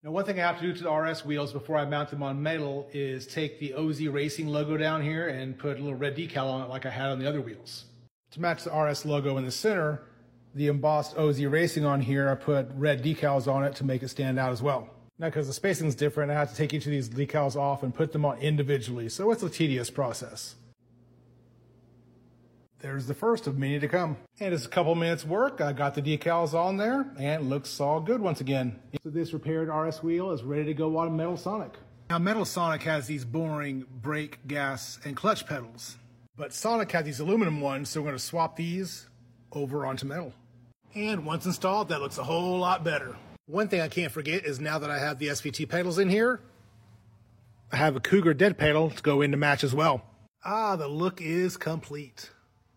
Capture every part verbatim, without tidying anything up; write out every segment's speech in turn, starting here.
Now, one thing I have to do to the R S wheels before I mount them on metal is take the O Z Racing logo down here and put a little red decal on it like I had on the other wheels. To match the R S logo in the center, the embossed O Z Racing on here, I put red decals on it to make it stand out as well. Now, because the spacing is different, I have to take each of these decals off and put them on individually, so it's a tedious process. There's the first of many to come. And it's a couple minutes work. I got the decals on there and it looks all good once again. So this repaired R S wheel is ready to go on Metal Sonic. Now Metal Sonic has these boring brake, gas, and clutch pedals. But Sonic had these aluminum ones, so we're going to swap these over onto metal. And once installed, that looks a whole lot better. One thing I can't forget is now that I have the S V T pedals in here, I have a Cougar dead pedal to go in to match as well. Ah, the look is complete.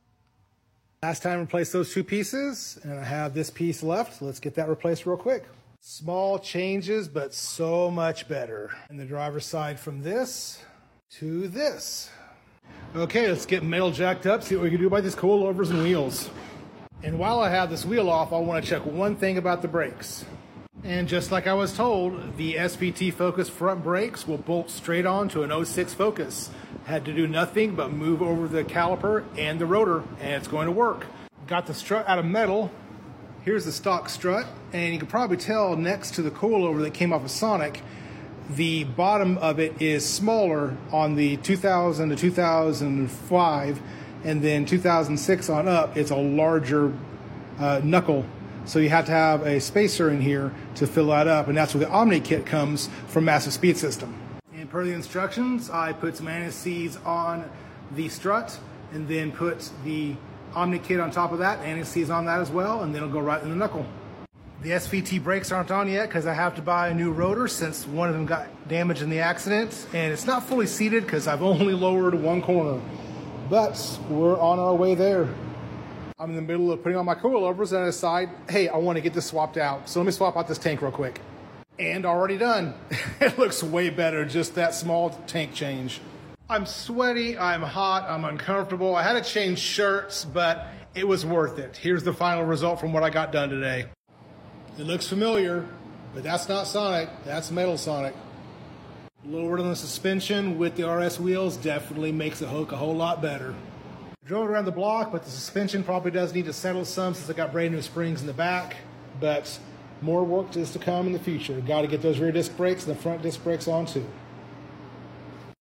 Last time I replaced those two pieces, and I have this piece left. Let's get that replaced real quick. Small changes, but so much better. And the driver's side from this to this. Okay, let's get metal jacked up, see what we can do about these coilovers and wheels. And while I have this wheel off, I want to check one thing about the brakes. And just like I was told, the S V T Focus front brakes will bolt straight on to an oh six Focus. Had to do nothing but move over the caliper and the rotor, and it's going to work. Got the strut out of metal. Here's the stock strut, and you can probably tell next to the coilover that came off of Sonic, the bottom of it is smaller on the two thousand to two thousand five, and then two thousand six on up, it's a larger uh, knuckle. So you have to have a spacer in here to fill that up, and that's where the Omni kit comes from Massive Speed System. And per the instructions, I put some anti-seize on the strut and then put the Omni kit on top of that, anti-seize on that as well, and then it'll go right in the knuckle. The S V T brakes aren't on yet because I have to buy a new rotor since one of them got damaged in the accident, and it's not fully seated because I've only lowered one corner. But we're on our way there. I'm in the middle of putting on my coilovers and I decide, hey, I want to get this swapped out. So let me swap out this tank real quick. And already done. It looks way better, just that small tank change. I'm sweaty, I'm hot, I'm uncomfortable. I had to change shirts, but it was worth it. Here's the final result from what I got done today. It looks familiar, but that's not Sonic, that's Metal Sonic. Lowered on the suspension with the R S wheels definitely makes it look a whole lot better. Drove around the block, but the suspension probably does need to settle some since I got brand new springs in the back, but more work is to come in the future. Got to get those rear disc brakes and the front disc brakes on too.